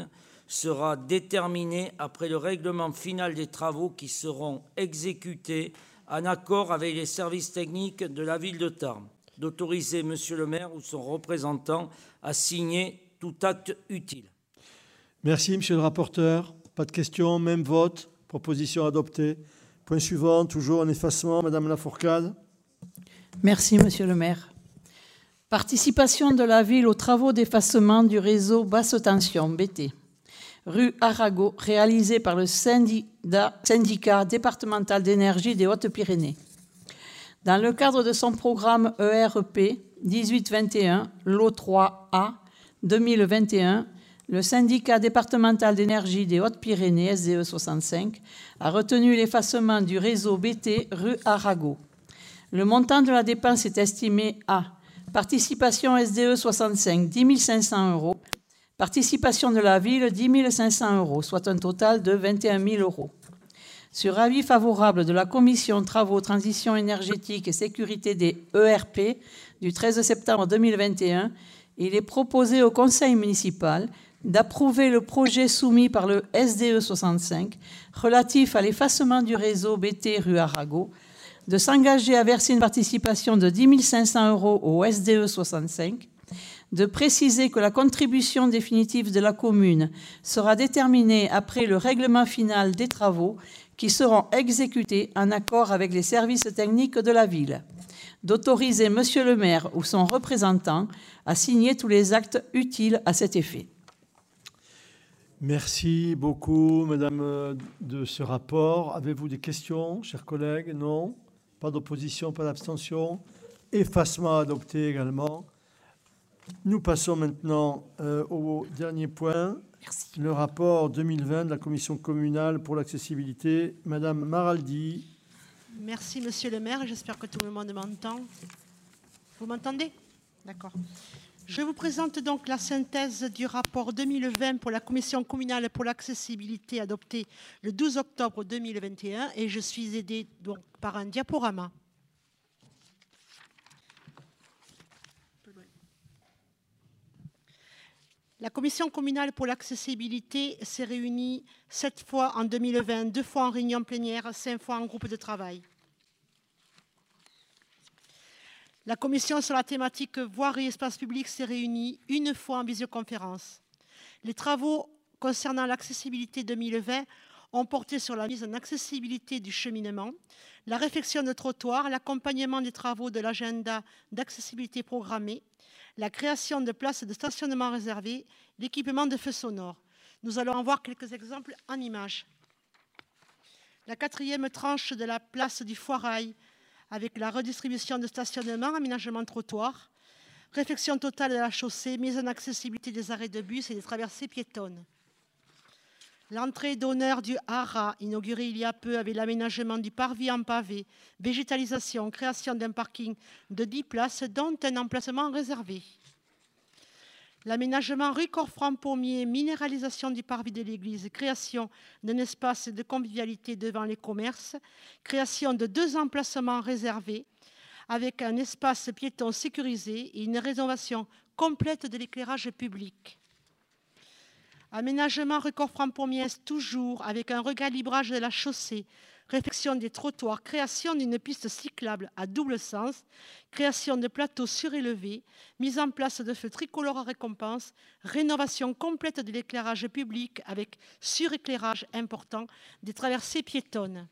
B: sera déterminée après le règlement final des travaux qui seront exécutés en accord avec les services techniques de la ville de Tarbes, d'autoriser Monsieur le maire ou son représentant à signer tout acte utile.
A: Merci, Monsieur le rapporteur. Pas de questions, même vote. Proposition adoptée. Point suivant, toujours en effacement, Madame Lafourcade.
P: Merci, Monsieur le maire. Participation de la ville aux travaux d'effacement du réseau basse tension, B T, rue Arago, réalisé par le syndicat, syndicat départemental d'énergie des Hautes-Pyrénées. Dans le cadre de son programme E R P dix-huit vingt et un, lot trois A, deux mille vingt et un, le syndicat départemental d'énergie des Hautes-Pyrénées, S D E soixante-cinq, a retenu l'effacement du réseau B T rue Arago. Le montant de la dépense est estimé à participation S D E soixante-cinq, dix mille cinq cents euros. Participation de la ville, dix mille cinq cents euros, soit un total de vingt et un mille euros. Sur avis favorable de la Commission Travaux, Transition énergétique et sécurité des E R P du treize septembre deux mille vingt et un, il est proposé au Conseil municipal d'approuver le projet soumis par le S D E soixante-cinq relatif à l'effacement du réseau B T rue Arago, de s'engager à verser une participation de dix mille cinq cents euros au S D E soixante-cinq, de préciser que la contribution définitive de la commune sera déterminée après le règlement final des travaux qui seront exécutés en accord avec les services techniques de la ville, d'autoriser Monsieur le maire ou son représentant à signer tous les actes utiles à cet effet.
A: Merci beaucoup, Madame, de ce rapport. Avez-vous des questions, chers collègues? Non? Pas d'opposition, pas d'abstention. Effacement adopté également. Nous passons maintenant euh, au dernier point. Merci. Le rapport deux mille vingt de la Commission communale pour l'accessibilité. Madame Maraldi.
Q: Merci, Monsieur le maire. J'espère que tout le monde m'entend. Vous m'entendez? D'accord. Je vous présente donc la synthèse du rapport deux mille vingt pour la Commission communale pour l'accessibilité adopté le douze octobre deux mille vingt et un et je suis aidée donc par un diaporama. La Commission communale pour l'accessibilité s'est réunie sept fois en deux mille vingt, deux fois en réunion plénière, cinq fois en groupe de travail. La commission sur la thématique voirie et espace public s'est réunie une fois en visioconférence. Les travaux concernant l'accessibilité deux mille vingt ont porté sur la mise en accessibilité du cheminement, la réflexion de trottoirs, l'accompagnement des travaux de l'agenda d'accessibilité programmée, la création de places de stationnement réservées, l'équipement de feux sonores. Nous allons en voir quelques exemples en images. La quatrième tranche de la place du Foirail, avec la redistribution de stationnement, aménagement de trottoir, réfection totale de la chaussée, mise en accessibilité des arrêts de bus et des traversées piétonnes. L'entrée d'honneur du Hara, inaugurée il y a peu avec l'aménagement du parvis en pavé, végétalisation, création d'un parking de dix places, dont un emplacement réservé. L'aménagement rue Corfranc-Pommier, minéralisation du parvis de l'église, création d'un espace de convivialité devant les commerces, création de deux emplacements réservés avec un espace piéton sécurisé et une rénovation complète de l'éclairage public. Aménagement rue Corfranc-Pommier, toujours avec un recalibrage de la chaussée, réfection des trottoirs, création d'une piste cyclable à double sens, création de plateaux surélevés, mise en place de feux tricolores à récompense, rénovation complète de l'éclairage public avec suréclairage important des traversées piétonnes.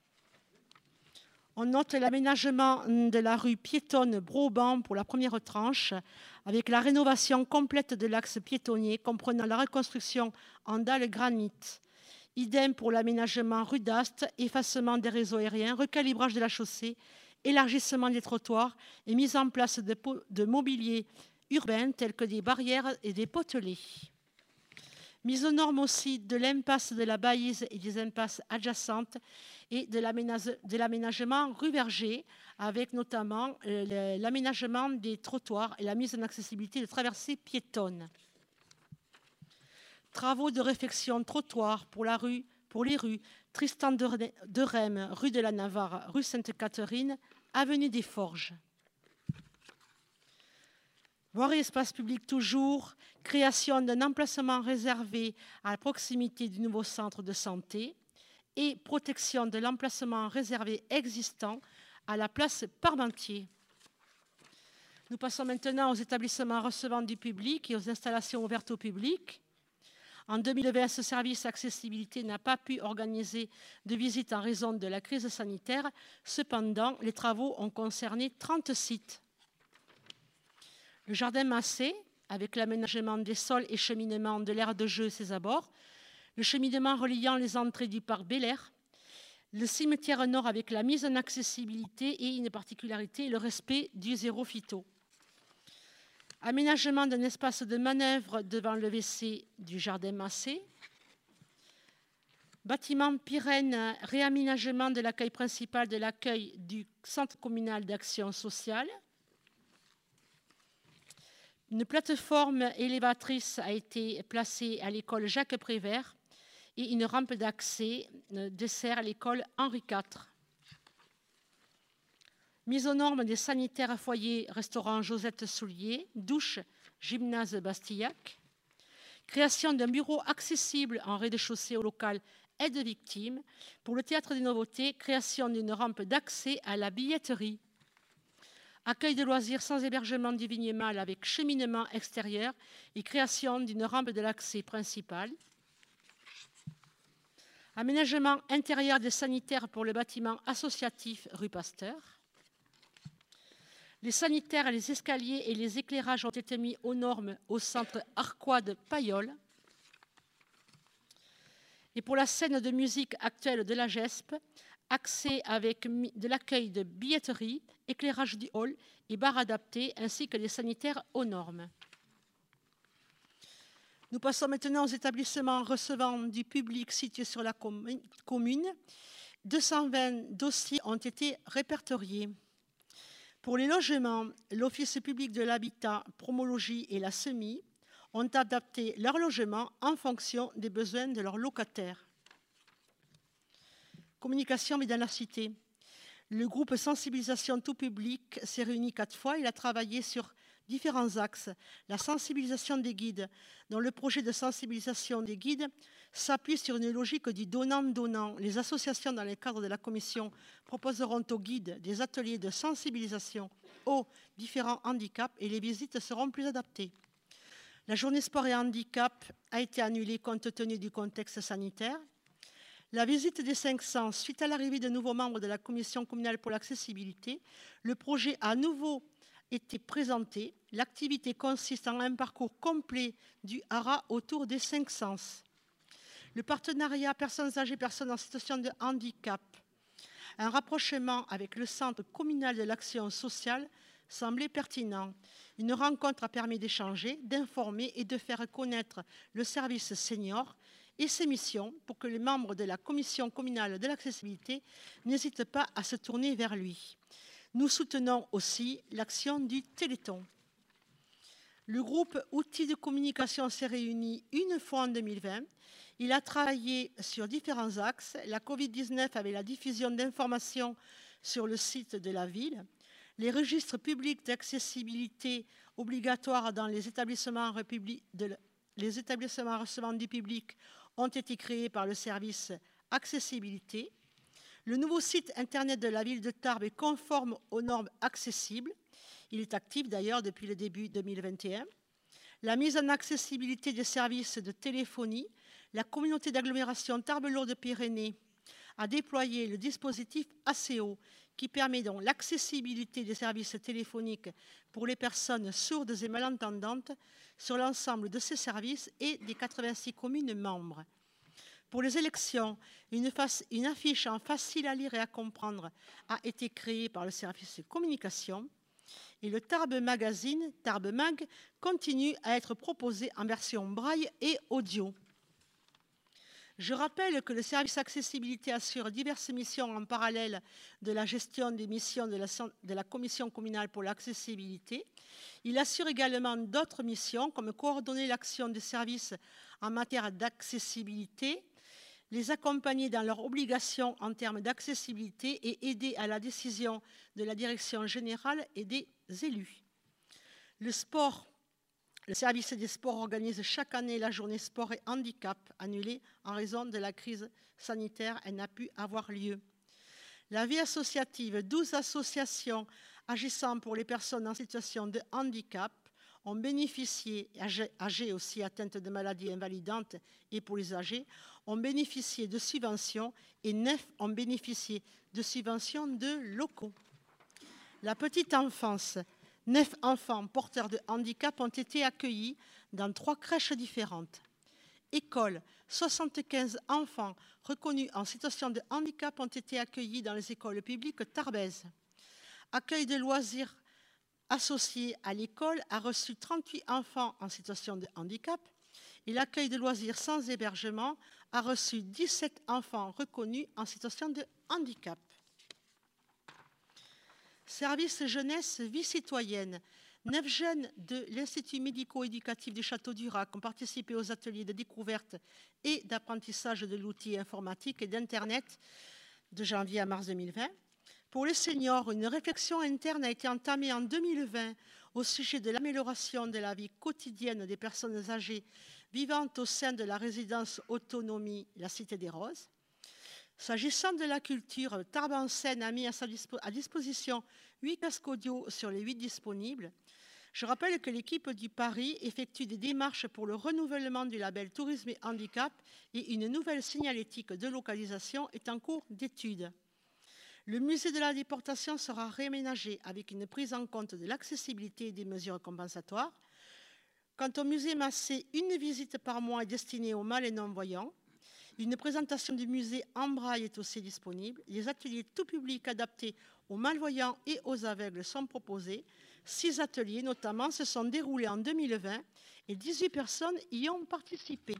Q: On note l'aménagement de la rue piétonne Broban pour la première tranche, avec la rénovation complète de l'axe piétonnier comprenant la reconstruction en dalles granit. Idem pour l'aménagement rue d'Ast, effacement des réseaux aériens, recalibrage de la chaussée, élargissement des trottoirs et mise en place de, de mobilier urbain tels que des barrières et des potelets. Mise aux normes aussi de l'impasse de la Baïse et des impasses adjacentes et de l'aménagement rue Verger, avec notamment l'aménagement des trottoirs et la mise en accessibilité de traversées piétonnes. Travaux de réfection trottoir pour, la rue, pour les rues Tristan de Rheims, rue de la Navarre, rue Sainte-Catherine, avenue des Forges. Voirie et espace public toujours, création d'un emplacement réservé à proximité du nouveau centre de santé et protection de l'emplacement réservé existant à la place Parmentier. Nous passons maintenant aux établissements recevant du public et aux installations ouvertes au public. En deux mille vingt, ce service accessibilité n'a pas pu organiser de visite en raison de la crise sanitaire. Cependant, les travaux ont concerné trente sites. Le jardin Massé, avec l'aménagement des sols et cheminement de l'aire de jeu et ses abords, le cheminement reliant les entrées du parc Bel Air, le cimetière nord avec la mise en accessibilité et une particularité, le respect du zéro phyto. Aménagement d'un espace de manœuvre devant le W C du jardin Massé. Bâtiment Pyrène, réaménagement de l'accueil principal de l'accueil du centre communal d'action sociale. Une plateforme élévatrice a été placée à l'école Jacques Prévert et une rampe d'accès dessert l'école Henri quatre. Mise aux normes des sanitaires foyers, restaurant Josette Soulier, douche, gymnase Bastillac. Création d'un bureau accessible en rez-de-chaussée au local aide victime. Pour le théâtre des nouveautés, création d'une rampe d'accès à la billetterie. Accueil de loisirs sans hébergement du Vignemale avec cheminement extérieur et création d'une rampe de l'accès principal. Aménagement intérieur des sanitaires pour le bâtiment associatif rue Pasteur. Les sanitaires, les escaliers et les éclairages ont été mis aux normes au centre Arquois de Payolle. Et pour la scène de musique actuelle de la G E S P, accès avec de l'accueil de billetterie, éclairage du hall et bar adapté, ainsi que les sanitaires aux normes. Nous passons maintenant aux établissements recevant du public situés sur la commune. deux cent vingt dossiers ont été répertoriés. Pour les logements, l'Office public de l'habitat, Promologie et la S E M I ont adapté leur logement en fonction des besoins de leurs locataires. Communication, mais dans la cité. Le groupe sensibilisation tout public s'est réuni quatre fois. Il a travaillé sur différents axes. La sensibilisation des guides, dont le projet de sensibilisation des guides s'appuie sur une logique du donnant-donnant. Les associations, dans le cadre de la commission, proposeront aux guides des ateliers de sensibilisation aux différents handicaps et les visites seront plus adaptées. La journée sport et handicap a été annulée compte tenu du contexte sanitaire. La visite des cinq cents, suite à l'arrivée de nouveaux membres de la commission communale pour l'accessibilité, le projet a à nouveau été présenté. L'activité consiste en un parcours complet du hara autour des cinq sens. Le partenariat personnes âgées, personnes en situation de handicap, un rapprochement avec le centre communal de l'action sociale semblait pertinent. Une rencontre a permis d'échanger, d'informer et de faire connaître le service senior et ses missions pour que les membres de la commission communale de l'accessibilité n'hésitent pas à se tourner vers lui. Nous soutenons aussi l'action du Téléthon. Le groupe Outils de communication s'est réuni une fois en deux mille vingt. Il a travaillé sur différents axes. La covid dix-neuf avec la diffusion d'informations sur le site de la ville, les registres publics d'accessibilité obligatoires dans les établissements, de, les établissements recevant du public ont été créés par le service accessibilité. Le nouveau site internet de la ville de Tarbes est conforme aux normes accessibles. Il est actif d'ailleurs depuis le début deux mille vingt et un. La mise en accessibilité des services de téléphonie, la communauté d'agglomération Tarbes-Lourdes-Pyrénées a déployé le dispositif A C O qui permet donc l'accessibilité des services téléphoniques pour les personnes sourdes et malentendantes sur l'ensemble de ces services et des quatre-vingt-six communes membres. Pour les élections, une, face, une affiche en facile à lire et à comprendre a été créée par le service de communication et le Tarbes Magazine, Tarbes Mag, continue à être proposé en version braille et audio. Je rappelle que le service accessibilité assure diverses missions en parallèle de la gestion des missions de la, de la Commission communale pour l'accessibilité. Il assure également d'autres missions comme coordonner l'action des services en matière d'accessibilité, les accompagner dans leurs obligations en termes d'accessibilité et aider à la décision de la direction générale et des élus. Le sport, le service des sports organise chaque année la journée sport et handicap annulée en raison de la crise sanitaire. Elle n'a pu avoir lieu. La vie associative, douze associations agissant pour les personnes en situation de handicap ont bénéficié, âgés aussi atteintes de maladies invalidantes et pour les âgés, ont bénéficié de subventions et neuf ont bénéficié de subventions de locaux. La petite enfance, neuf enfants porteurs de handicap ont été accueillis dans trois crèches différentes. École, soixante-quinze enfants reconnus en situation de handicap ont été accueillis dans les écoles publiques tarbaises. Accueil de loisirs associé à l'école a reçu trente-huit enfants en situation de handicap et l'accueil de loisirs sans hébergement a reçu dix-sept enfants reconnus en situation de handicap. Service jeunesse vie citoyenne. Neuf jeunes de l'Institut médico-éducatif du Château d'Urac ont participé aux ateliers de découverte et d'apprentissage de l'outil informatique et d'Internet de janvier à mars deux mille vingt. Pour les seniors, une réflexion interne a été entamée en deux mille vingt au sujet de l'amélioration de la vie quotidienne des personnes âgées vivant au sein de la résidence autonomie La Cité des Roses. S'agissant de la culture, Tarbes en Seine a mis à, sa dispo à disposition huit casques audio sur les huit disponibles. Je rappelle que l'équipe du Paris effectue des démarches pour le renouvellement du label Tourisme et Handicap et une nouvelle signalétique de localisation est en cours d'étude. Le musée de la déportation sera réaménagé avec une prise en compte de l'accessibilité et des mesures compensatoires. Quant au musée Massé, une visite par mois est destinée aux mal et non-voyants. Une présentation du musée en braille est aussi disponible. Les ateliers tout public adaptés aux malvoyants et aux aveugles sont proposés. Six ateliers notamment se sont déroulés en deux mille vingt et dix-huit personnes y ont participé.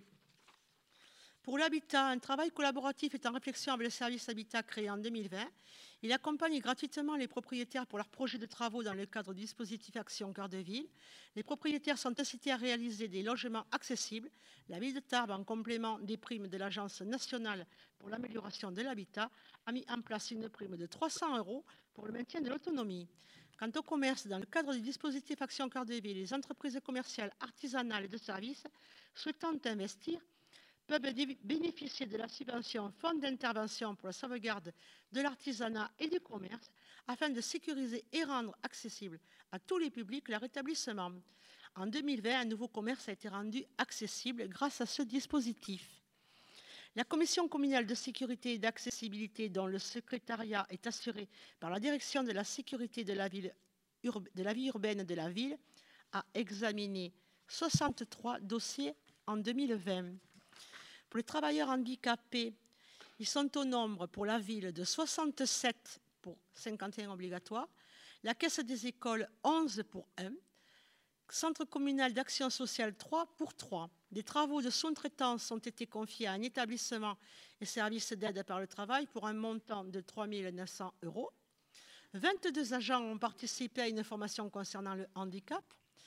Q: Pour l'habitat, un travail collaboratif est en réflexion avec le service habitat créé en deux mille vingt. Il accompagne gratuitement les propriétaires pour leurs projets de travaux dans le cadre du dispositif Action Cœur de Ville. Les propriétaires sont incités à réaliser des logements accessibles. La ville de Tarbes, en complément des primes de l'Agence nationale pour l'amélioration de l'habitat, a mis en place une prime de trois cents euros pour le maintien de l'autonomie. Quant au commerce, dans le cadre du dispositif Action Cœur de Ville, les entreprises commerciales, artisanales et de services souhaitant investir peuvent bénéficier de la subvention Fonds d'intervention pour la sauvegarde de l'artisanat et du commerce afin de sécuriser et rendre accessible à tous les publics leur établissement. En deux mille vingt, un nouveau commerce a été rendu accessible grâce à ce dispositif. La commission communale de sécurité et d'accessibilité, dont le secrétariat est assuré par la direction de la sécurité de la, ville, de la vie urbaine de la ville, a examiné soixante-trois dossiers en deux mille vingt. Pour les travailleurs handicapés, ils sont au nombre pour la ville de soixante-sept pour cinquante et un obligatoires, la Caisse des écoles onze pour un, Centre communal d'action sociale trois pour trois. Des travaux de sous-traitance ont été confiés à un établissement et service d'aide par le travail pour un montant de trois mille neuf cents euros. vingt-deux agents ont participé à une formation concernant le handicap.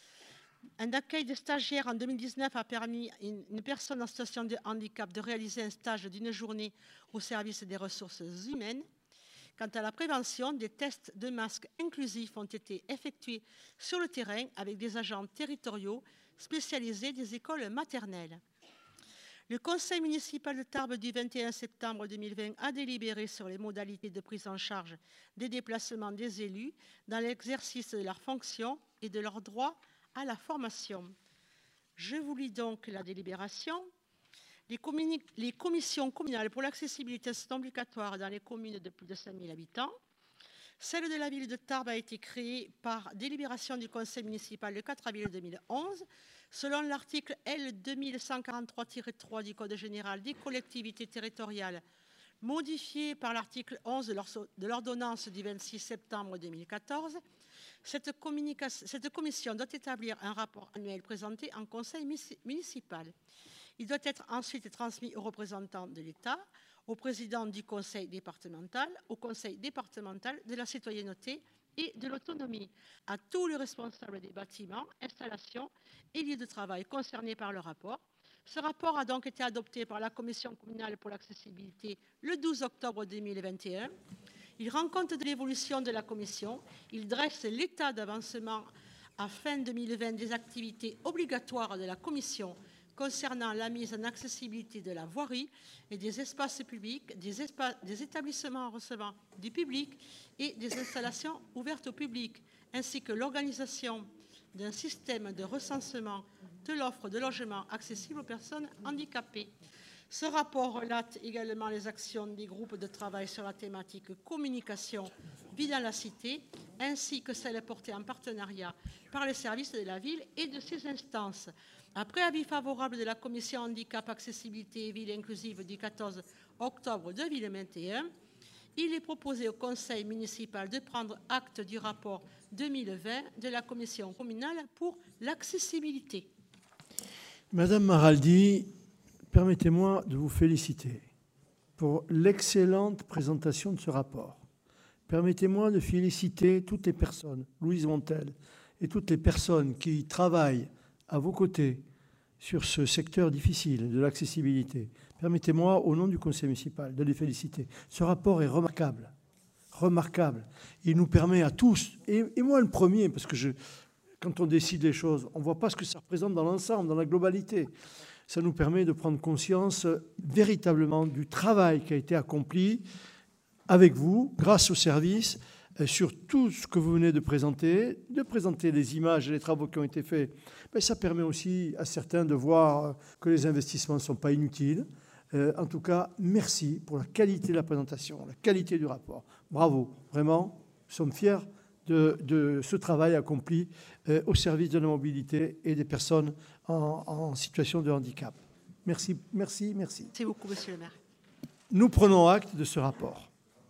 Q: Un accueil de stagiaires en deux mille dix-neuf a permis à une personne en situation de handicap de réaliser un stage d'une journée au service des ressources humaines. Quant à la prévention, des tests de masques inclusifs ont été effectués sur le terrain avec des agents territoriaux spécialisés des écoles maternelles. Le conseil municipal de Tarbes du vingt et un septembre deux mille vingt a délibéré sur les modalités de prise en charge des déplacements des élus dans l'exercice de leurs fonctions et de leurs droits à la formation. Je vous lis donc la délibération. Les, les commissions communales pour l'accessibilité sont obligatoires dans les communes de plus de cinq mille habitants. Celle de la ville de Tarbes a été créée par délibération du conseil municipal le quatre avril deux mille onze. Selon l'article L deux mille cent quarante-trois tiret trois du Code général des collectivités territoriales, modifié par l'article onze de l'ordonnance du vingt-six septembre deux mille quatorze, Cette, cette commission doit établir un rapport annuel présenté en conseil municipal. Il doit être ensuite transmis aux représentants de l'État, au président du conseil départemental, au conseil départemental de la citoyenneté et de l'autonomie, à tous les responsables des bâtiments, installations et lieux de travail concernés par le rapport. Ce rapport a donc été adopté par la commission communale pour l'accessibilité le douze octobre deux mille vingt et un. Il rend compte de l'évolution de la commission, il dresse l'état d'avancement à fin deux mille vingt des activités obligatoires de la Commission concernant la mise en accessibilité de la voirie et des espaces publics, des, espa des établissements recevant du public et des installations ouvertes au public, ainsi que l'organisation d'un système de recensement de l'offre de logement accessible aux personnes handicapées. Ce rapport relate également les actions des groupes de travail sur la thématique communication vie dans la cité, ainsi que celles portées en partenariat par les services de la ville et de ses instances. Après avis favorable de la Commission handicap, accessibilité et ville inclusive du quatorze octobre deux mille vingt et un, il est proposé au Conseil municipal de prendre acte du rapport deux mille vingt de la Commission communale pour l'accessibilité.
A: Madame Maraldi, permettez-moi de vous féliciter pour l'excellente présentation de ce rapport. Permettez-moi de féliciter toutes les personnes, Louise Montel, et toutes les personnes qui travaillent à vos côtés sur ce secteur difficile de l'accessibilité. Permettez-moi, au nom du conseil municipal, de les féliciter. Ce rapport est remarquable, remarquable. Il nous permet à tous, et, et moi le premier, parce que je, quand on décide les choses, on ne voit pas ce que ça représente dans l'ensemble, dans la globalité. Ça nous permet de prendre conscience véritablement du travail qui a été accompli avec vous, grâce au service, sur tout ce que vous venez de présenter, de présenter les images et les travaux qui ont été faits. Mais ça permet aussi à certains de voir que les investissements ne sont pas inutiles. Euh, en tout cas, merci pour la qualité de la présentation, la qualité du rapport. Bravo, vraiment, nous sommes fiers de, de ce travail accompli euh, au service de la mobilité et des personnes en, en situation de handicap. Merci, merci, merci.
Q: Merci beaucoup, monsieur le maire.
A: Nous prenons acte de ce rapport.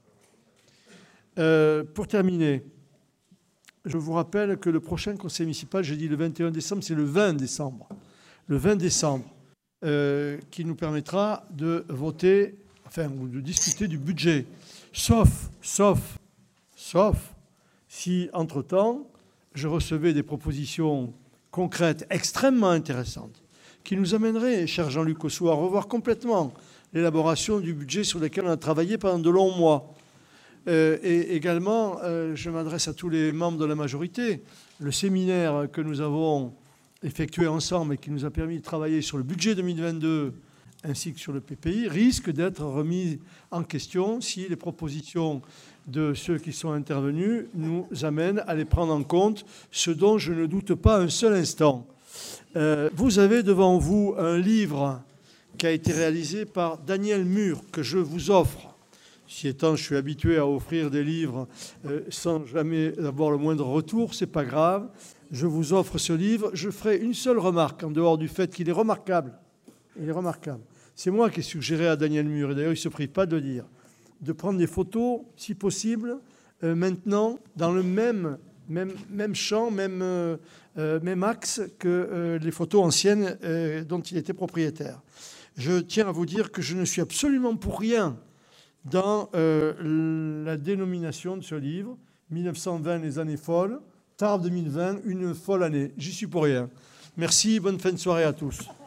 A: Euh, pour terminer, je vous rappelle que le prochain conseil municipal, j'ai dit le vingt et un décembre, c'est le vingt décembre. Le vingt décembre, euh, qui nous permettra de voter, enfin, ou de discuter du budget. Sauf, sauf, sauf, si, entre-temps, je recevais des propositions concrètes extrêmement intéressantes qui nous amèneraient, cher Jean-Luc Ossou, à revoir complètement l'élaboration du budget sur lequel on a travaillé pendant de longs mois. Euh, et également, euh, je m'adresse à tous les membres de la majorité. Le séminaire que nous avons effectué ensemble et qui nous a permis de travailler sur le budget deux mille vingt-deux ainsi que sur le P P I risque d'être remis en question si les propositions de ceux qui sont intervenus nous amènent à les prendre en compte, ce dont je ne doute pas un seul instant. Euh, vous avez devant vous un livre qui a été réalisé par Daniel Mur, que je vous offre. Si étant, je suis habitué à offrir des livres euh, sans jamais avoir le moindre retour, c'est pas grave. Je vous offre ce livre. Je ferai une seule remarque, en dehors du fait qu'il est remarquable. Il est remarquable. C'est moi qui ai suggéré à Daniel Mur, et d'ailleurs il ne se prive pas de le dire, de prendre des photos, si possible, euh, maintenant, dans le même, même, même champ, même, euh, même axe que euh, les photos anciennes euh, dont il était propriétaire. Je tiens à vous dire que je ne suis absolument pour rien dans euh, la dénomination de ce livre, mille neuf cent vingt, les années folles, Tarbes deux mille vingt, une folle année. J'y suis pour rien. Merci, bonne fin de soirée à tous.